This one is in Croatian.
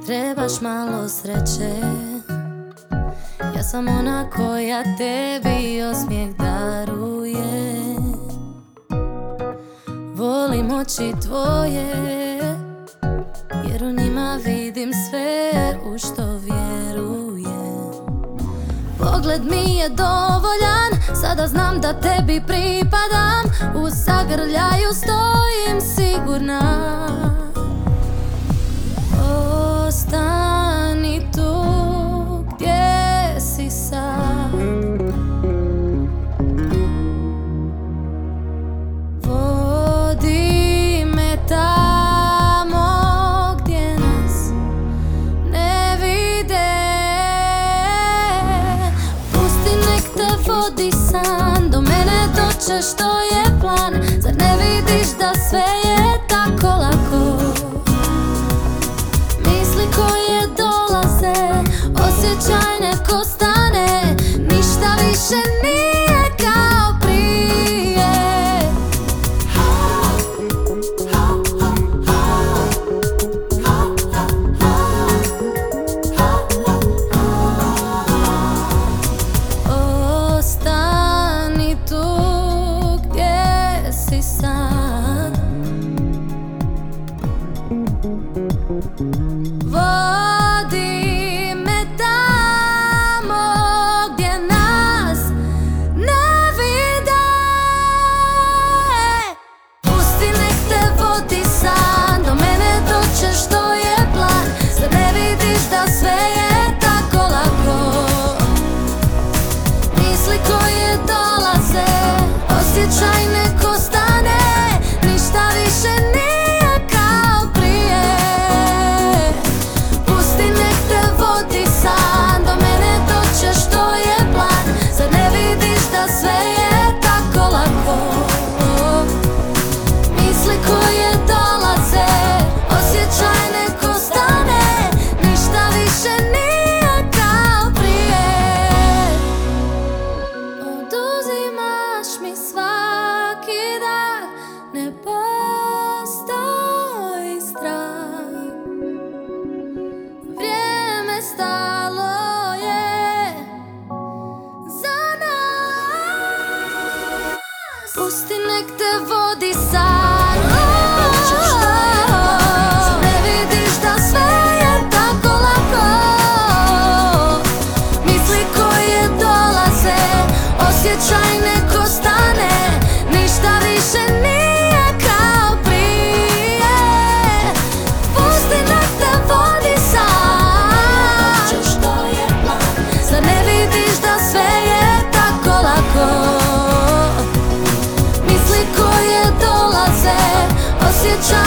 trebaš malo sreće. Ja sam ona koja tebi osmijeh daruje. Volim oči tvoje, jer u njima vidim sve u što vjerujem. Pogled mi je dovoljan, sada znam da tebi pripadam. U zagrljaju stojim sigurna. Ostani tu gdje si sad. Vodi me tamo gdje nas ne vide. Pusti nek te vodi san, do mene doćeš, to je plan. Zar ne vidiš da sve je tako lako? Koje dolaze, osjećaj neko stane. Ništa više nije kao prije. Ostani tu gdje si sad. Vodi me tamo gdje nas ne vide. Pusti nek te vodi san, do mene doćeš, to je plan. Zar ne vidiš da sve je tako lako? Misli koje dolaze, osjećaj neko stane. Ništa više nije kao prije. Pusti nek te vodi san, do mene doćeš, to je plan. Zar ne vidiš da sve je tako lako? Misli koje dolaze, osjećaj neko stane. Ništa više nije kao prije. Oduzimaš mi svaki dan, ne postoji strah. Vrijeme stalo je za nas. Pusti nek te vodi san, zar ne vidiš da sve je tako lako? Misli koje dolaze, osjećaj neko stane. Ništa više nije kao prije. Pusti nek te vodi san, zar ne vidiš da sve je tako lako? Misli koje dolaze, osjećaj